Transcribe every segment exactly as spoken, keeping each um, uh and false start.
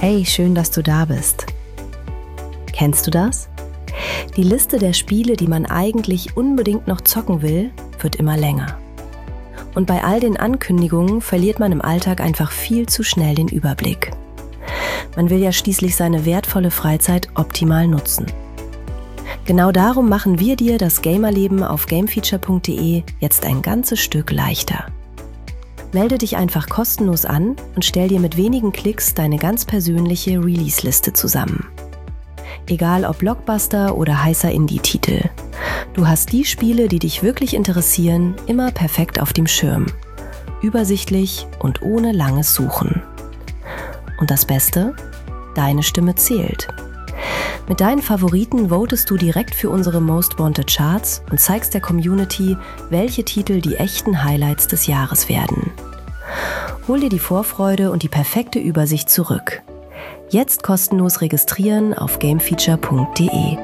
Hey, schön, dass du da bist. Kennst du das? Die Liste der Spiele, die man eigentlich unbedingt noch zocken will, wird immer länger. Und bei all den Ankündigungen verliert man im Alltag einfach viel zu schnell den Überblick. Man will ja schließlich seine wertvolle Freizeit optimal nutzen. Genau darum machen wir dir das Gamerleben auf gamefeature punkt de jetzt ein ganzes Stück leichter. Melde dich einfach kostenlos an und stell dir mit wenigen Klicks deine ganz persönliche Release-Liste zusammen. Egal ob Blockbuster oder heißer Indie-Titel. Du hast die Spiele, die dich wirklich interessieren, immer perfekt auf dem Schirm. Übersichtlich und ohne langes Suchen. Und das Beste? Deine Stimme zählt. Mit deinen Favoriten votest du direkt für unsere Most Wanted Charts und zeigst der Community, welche Titel die echten Highlights des Jahres werden. Hol dir die Vorfreude und die perfekte Übersicht zurück. Jetzt kostenlos registrieren auf gamefeature punkt de.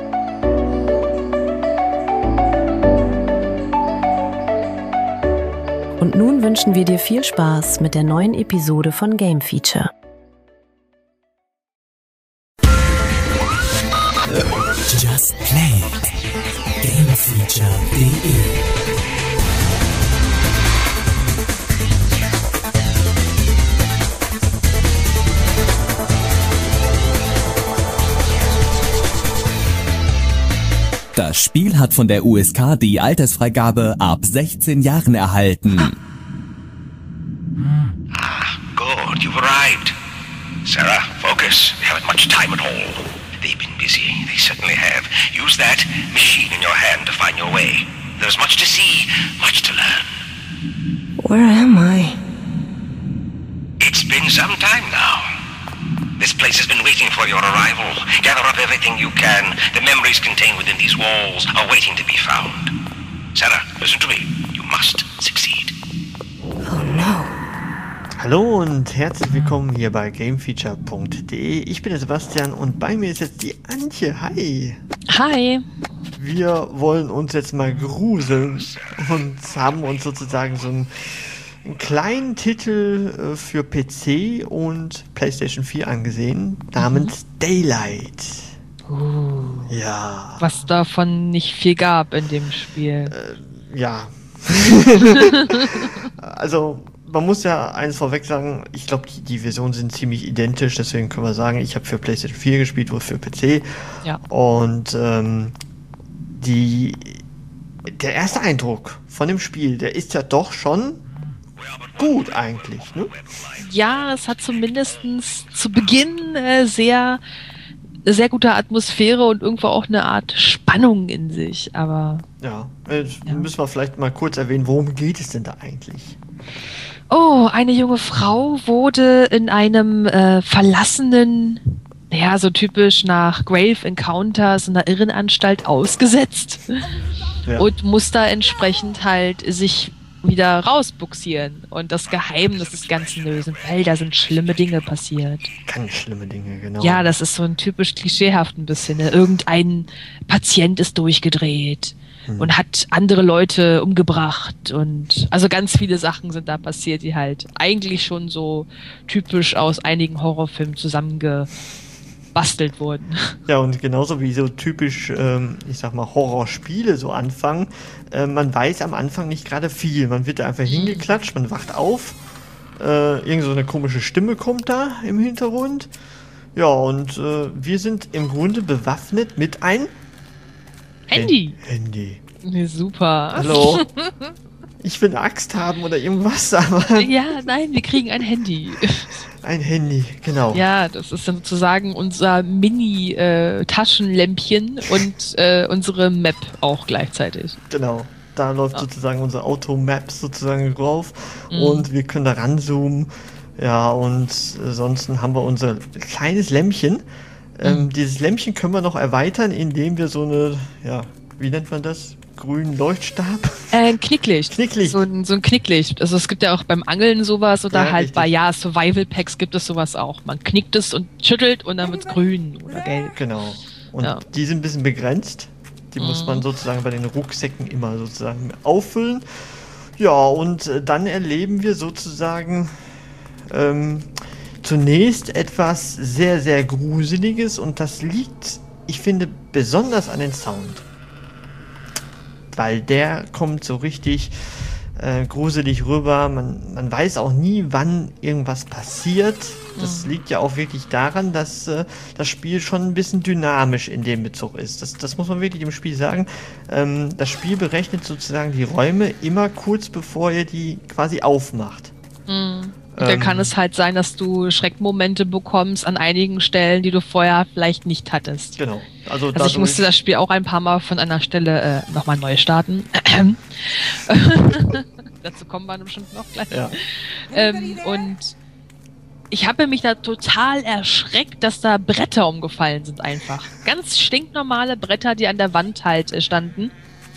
Und nun wünschen wir dir viel Spaß mit der neuen Episode von Game Feature. Just Play it. gamefeature punkt de. Das Spiel hat von der U S K die Altersfreigabe ab sechzehn Jahren erhalten. Ah, good, you've arrived. Sarah, focus. We haven't much time at all. They've been busy, they certainly have. Use that machine in your hand to find your way. There's much to see, much to learn. Where am I? It's been some time now. This place has been waiting for your arrival. Gather up everything you can. The memories contained within these walls are waiting to be found. Sarah, listen to me. You must succeed. Oh no. Hallo und herzlich willkommen hier bei gamefeature punkt de. Ich bin der Sebastian und bei mir ist jetzt die Antje. Hi. Hi. Wir wollen uns jetzt mal gruseln und haben uns sozusagen so einen, einen kleinen Titel für P C und PlayStation vier angesehen, namens mhm. Daylight. Uh, ja. Was davon nicht viel gab in dem Spiel. Äh, ja. Also man muss ja eins vorweg sagen, ich glaube, die, die Versionen sind ziemlich identisch, deswegen können wir sagen, ich habe für PlayStation vier gespielt, wohl für P C. Ja. Und ähm, die, der erste Eindruck von dem Spiel, der ist ja doch schon gut eigentlich, ne? Ja, es hat zumindest zu Beginn äh, sehr, sehr gute Atmosphäre und irgendwo auch eine Art Spannung in sich, aber... Ja, äh, ja. müssen wir vielleicht mal kurz erwähnen, worum geht es denn da eigentlich? Oh, eine junge Frau wurde in einem äh, verlassenen, ja, so typisch nach Grave Encounters in einer Irrenanstalt ausgesetzt Ja. und muss da entsprechend halt sich wieder rausbuxieren und das Geheimnis des Ganzen lösen, weil da sind schlimme Dinge passiert. Ganz schlimme Dinge, genau. Ja, das ist so ein typisch klischeehaft ein bisschen. Ne? Irgendein Patient ist durchgedreht hm. und hat andere Leute umgebracht und also ganz viele Sachen sind da passiert, die halt eigentlich schon so typisch aus einigen Horrorfilmen zusammengebastelt wurden. Ja, und genauso wie so typisch, ähm, ich sag mal, Horrorspiele so anfangen, äh, man weiß am Anfang nicht gerade viel. Man wird da einfach hingeklatscht, man wacht auf, äh, irgend so eine komische Stimme kommt da im Hintergrund. Ja, und äh, wir sind im Grunde bewaffnet mit ein Handy. Handy. Nee, super. Hallo. Ich will eine Axt haben oder irgendwas, aber... Ja, nein, wir kriegen ein Handy. Ein Handy, genau. Ja, das ist sozusagen unser Mini-Taschenlämpchen und äh, unsere Map auch gleichzeitig. Genau, da läuft Ja. sozusagen unser Auto-Map sozusagen drauf Mhm. und wir können da ranzoomen. Ja, und ansonsten haben wir unser kleines Lämpchen. Ähm, Mhm. Dieses Lämpchen können wir noch erweitern, indem wir so eine, ja, wie nennt man das? Grünen Leuchtstab? Äh, ein Knicklicht. Knicklicht. So ein, so ein Knicklicht. Also es gibt ja auch beim Angeln sowas oder Ja, halt richtig. bei ja Survival Packs gibt es sowas auch. Man knickt es und schüttelt und dann wird's grün oder gelb. Genau. Und Ja. die sind ein bisschen begrenzt. Die muss man Mhm. sozusagen bei den Rucksäcken immer sozusagen auffüllen. Ja, und äh, dann erleben wir sozusagen ähm, zunächst etwas sehr, sehr Gruseliges und das liegt, ich finde, besonders an den Sound. Weil der kommt so richtig äh, gruselig rüber. Man, man weiß auch nie, wann irgendwas passiert. Das mhm. liegt ja auch wirklich daran, dass äh, das Spiel schon ein bisschen dynamisch in dem Bezug ist. Das, das muss man wirklich im Spiel sagen. Ähm, das Spiel berechnet sozusagen die Räume immer kurz bevor ihr die quasi aufmacht. Mhm. Und dann kann es halt sein, dass du Schreckmomente bekommst an einigen Stellen, die du vorher vielleicht nicht hattest. Genau. Also, also ich musste das Spiel auch ein paar Mal von einer Stelle äh, nochmal neu starten. Dazu kommen wir bestimmt noch gleich. Ja. Ähm, und ich habe mich da total erschreckt, dass da Bretter umgefallen sind einfach. Ganz stinknormale Bretter, die an der Wand halt äh, standen.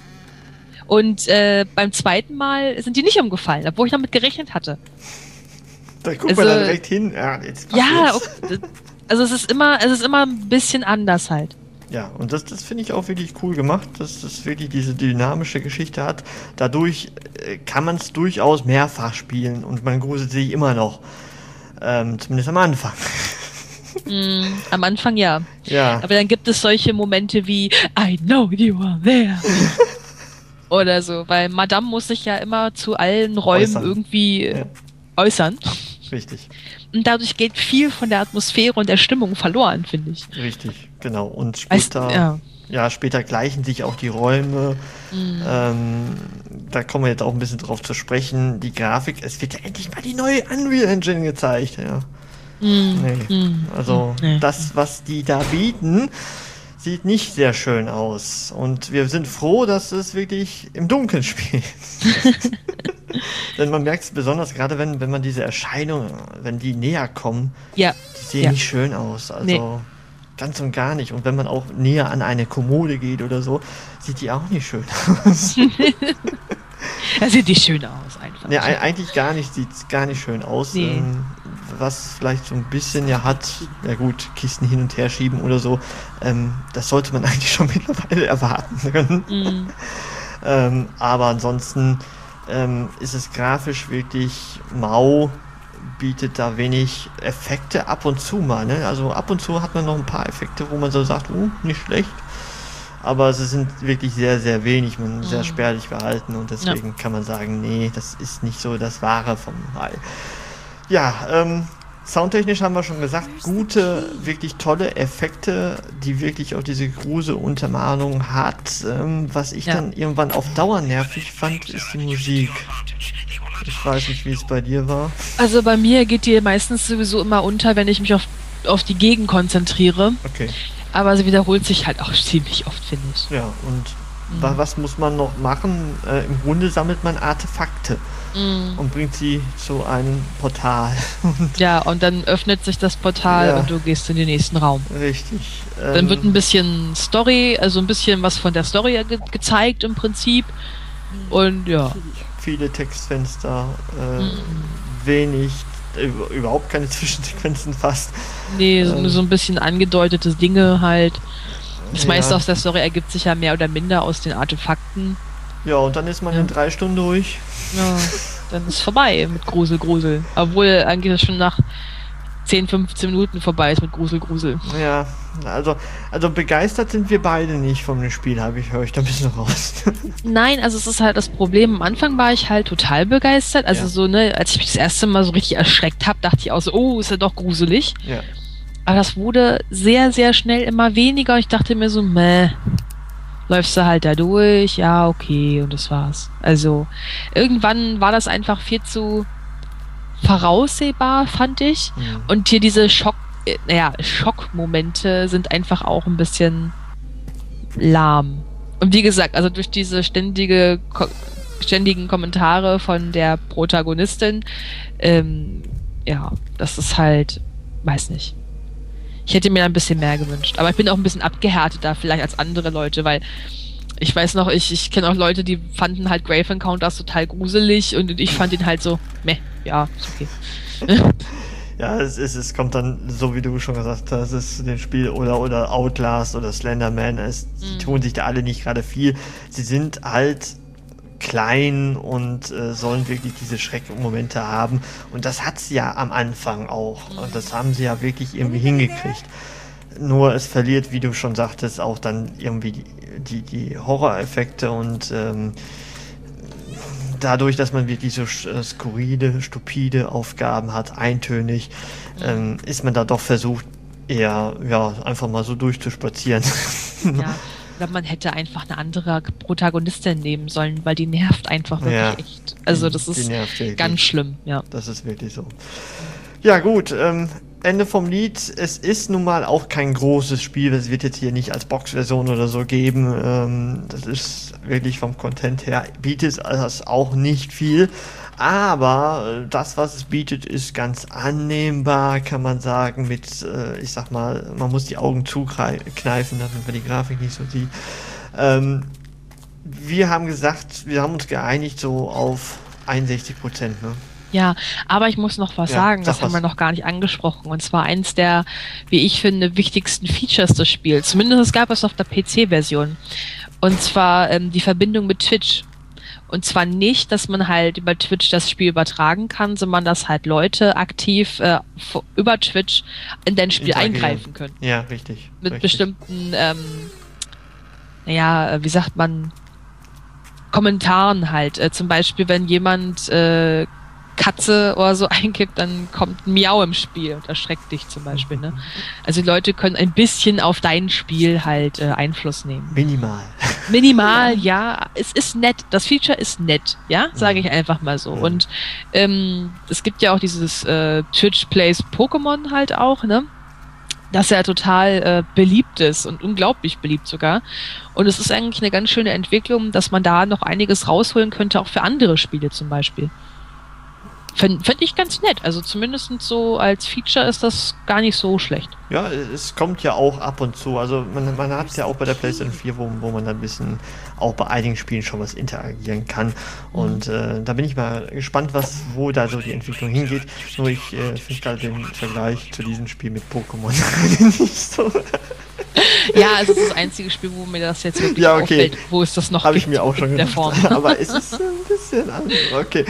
Und äh, beim zweiten Mal sind die nicht umgefallen, obwohl ich damit gerechnet hatte. Da guckt also, man da direkt hin. Ja, jetzt ja okay. Also es ist immer, es ist immer ein bisschen anders halt. Ja, und das, das finde ich auch wirklich cool gemacht, dass das wirklich diese dynamische Geschichte hat. Dadurch äh, kann man es durchaus mehrfach spielen und man gruselt sich immer noch. Ähm, zumindest am Anfang. Mm, am Anfang ja. Ja. Aber dann gibt es solche Momente wie I know you are there. Oder so, weil Madame muss sich ja immer zu allen Räumen äußern. irgendwie ja. äußern. Richtig. Und dadurch geht viel von der Atmosphäre und der Stimmung verloren, finde ich. Richtig, genau. Und später, weißt, ja. ja, später gleichen sich auch die Räume. Mm. Ähm, da kommen wir jetzt auch ein bisschen drauf zu sprechen. Die Grafik, es wird ja endlich mal die neue Unreal Engine gezeigt. Ja. Mm. Nee. Mm. Also nee. das, was die da bieten, sieht nicht sehr schön aus. Und wir sind froh, dass es wirklich im Dunkeln spielt. Denn man merkt es besonders, gerade wenn, wenn man diese Erscheinungen, wenn die näher kommen, ja. die sehen ja. nicht schön aus. Also nee. ganz und gar nicht. Und wenn man auch näher an eine Kommode geht oder so, sieht die auch nicht schön aus. Das sieht nicht schön aus, einfach. Nee, eigentlich gar nicht, sieht gar nicht schön aus. Nee. Ähm, was vielleicht so ein bisschen ja hat, ja gut, Kisten hin und her schieben oder so, ähm, das sollte man eigentlich schon mittlerweile erwarten können. Mm. ähm, aber ansonsten ähm, ist es grafisch wirklich mau, bietet da wenig Effekte ab und zu mal. Ne? Also ab und zu hat man noch ein paar Effekte, wo man so sagt, uh, nicht schlecht. Aber sie sind wirklich sehr, sehr wenig, man mm. sehr spärlich gehalten und deswegen ja. kann man sagen, nee, das ist nicht so das Wahre vom Teil. Ja, ähm, soundtechnisch haben wir schon gesagt, gute, wirklich tolle Effekte, die wirklich auch diese Grusel-Untermalung hat. Ähm, was ich ja. dann irgendwann auf Dauer nervig fand, ist die Musik. Ich weiß nicht, wie es bei dir war. Also bei mir geht die meistens sowieso immer unter, wenn ich mich auf, auf die Gegend konzentriere. Okay. Aber sie wiederholt sich halt auch ziemlich oft, finde ich. Ja, und mhm. was muss man noch machen? Äh, im Grunde sammelt man Artefakte. Mm. Und bringt sie zu einem Portal. Und ja, und dann öffnet sich das Portal ja. und du gehst in den nächsten Raum. Richtig. Dann ähm, wird ein bisschen Story, also ein bisschen was von der Story ge- gezeigt im Prinzip. Und ja. Viele Textfenster, äh, mm. wenig, äh, überhaupt keine Zwischensequenzen fast. Nee, ähm, so ein bisschen angedeutete Dinge halt. Das ja. meiste aus der Story ergibt sich ja mehr oder minder aus den Artefakten. Ja, und dann ist man ja. in drei Stunden durch. Ja, dann ist vorbei mit Grusel, Grusel. Obwohl eigentlich schon nach zehn, fünfzehn Minuten vorbei ist mit Grusel, Grusel. Ja, also, also begeistert sind wir beide nicht von dem Spiel, habe ich, höre ich da ein bisschen raus. Nein, also es ist halt das Problem. Am Anfang war ich halt total begeistert. Also ja. so, ne, als ich mich das erste Mal so richtig erschreckt habe, dachte ich auch so, oh, ist ja doch gruselig. Ja. Aber das wurde sehr, sehr schnell immer weniger und ich dachte mir so, meh. Läufst du halt da durch, ja, okay, und das war's. Also, irgendwann war das einfach viel zu voraussehbar, fand ich. Mhm. Und hier diese Schock, äh, naja, Schockmomente sind einfach auch ein bisschen lahm. Und wie gesagt, also durch diese ständige, ko- ständigen Kommentare von der Protagonistin, ähm, ja, das ist halt, weiß nicht. Ich hätte mir ein bisschen mehr gewünscht. Aber ich bin auch ein bisschen abgehärteter vielleicht als andere Leute, weil ich weiß noch, ich, ich kenne auch Leute, die fanden halt Grave Encounters total gruselig und ich fand ihn halt so, meh, ja, ist okay. Ja, es, ist, es kommt dann, so wie du schon gesagt hast, es ist dem Spiel oder, oder Outlast oder Slenderman, es, die tun sich da alle nicht gerade viel. Sie sind halt klein und äh, sollen wirklich diese Schreckmomente haben. Und das hat sie ja am Anfang auch. Und das haben sie ja wirklich irgendwie hingekriegt. Nur es verliert, wie du schon sagtest, auch dann irgendwie die, die, die Horroreffekte und ähm, dadurch, dass man wirklich so äh, skurrile, stupide Aufgaben hat, eintönig, ähm, ist man da doch versucht, eher ja, einfach mal so durchzuspazieren. Ja, oder man hätte einfach eine andere Protagonistin nehmen sollen, weil die nervt einfach wirklich Ja, echt. Also das die ist nervt wirklich. ganz schlimm, ja. Das ist wirklich so. Ja gut, ähm, Ende vom Lied. Es ist nun mal auch kein großes Spiel. Es wird jetzt hier nicht als Box-Version oder so geben. Ähm, das ist wirklich vom Content her, bietet es auch nicht viel. Aber das, was es bietet, ist ganz annehmbar, kann man sagen, mit, äh, ich sag mal, man muss die Augen zukneifen, damit man die Grafik nicht so sieht. Ähm, wir haben gesagt, wir haben uns geeinigt so auf einundsechzig Prozent, ne? Ja, aber ich muss noch was Ja, sagen, sag das haben was. wir noch gar nicht angesprochen. Und zwar eins der, wie ich finde, wichtigsten Features des Spiels. Zumindest gab es auf der P C-Version. Und zwar ähm, die Verbindung mit Twitch. Und zwar nicht, dass man halt über Twitch das Spiel übertragen kann, sondern dass halt Leute aktiv äh, f- über Twitch in dein Spiel Interagieren. eingreifen können. Ja, richtig. Mit richtig. bestimmten, ähm, naja, äh, wie sagt man, Kommentaren halt. Äh, zum Beispiel, wenn jemand äh, Katze oder so eingibt, dann kommt ein Miau im Spiel und erschreckt dich zum Beispiel. Ne? Also die Leute können ein bisschen auf dein Spiel halt äh, Einfluss nehmen. Minimal. Minimal, ja. Es ist nett. Das Feature ist nett, ja, sage ich einfach mal so. Mhm. Und ähm, es gibt ja auch dieses äh, Twitch Plays Pokémon halt auch, ne? Das ja total äh, beliebt ist und unglaublich beliebt sogar. Und es ist eigentlich eine ganz schöne Entwicklung, dass man da noch einiges rausholen könnte, auch für andere Spiele zum Beispiel. Fände fänd ich ganz nett. Also zumindest so als Feature ist das gar nicht so schlecht. Ja, es kommt ja auch ab und zu. Also man, man hat es ja auch bei der PlayStation vier, wo, wo man dann ein bisschen auch bei einigen Spielen schon was interagieren kann. Und äh, da bin ich mal gespannt, was, wo da so die Entwicklung hingeht. Nur ich äh, finde gerade den Vergleich zu diesem Spiel mit Pokémon nicht so. Ja, also es ist das einzige Spiel, wo mir das jetzt wirklich Ja, okay. auffällt, wo es das noch Habe ich gibt mir auch schon in der gedacht. Form. Aber es ist ein bisschen anders. Okay.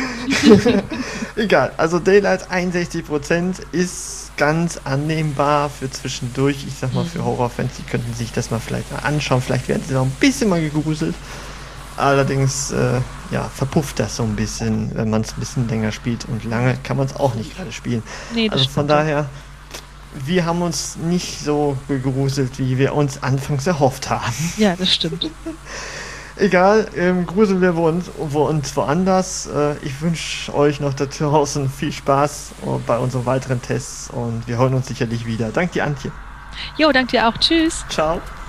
Egal. Also Daylight einundsechzig Prozent ist ganz annehmbar für zwischendurch. Ich sag mal, für Horrorfans, die könnten sich das mal vielleicht mal anschauen. Vielleicht werden sie noch ein bisschen mal gegruselt. Allerdings, äh, ja, verpufft das so ein bisschen, wenn man es ein bisschen länger spielt. Und lange kann man es auch nicht gerade spielen. Nee, das Also von stimmt. daher, wir haben uns nicht so gegruselt, wie wir uns anfangs erhofft haben. Ja, das stimmt. Egal, ähm, gruseln wir uns, wo, uns woanders. Äh, ich wünsche euch noch da draußen viel Spaß äh, bei unseren weiteren Tests und wir hören uns sicherlich wieder. Danke dir, Antje. Jo, danke dir auch. Tschüss. Ciao.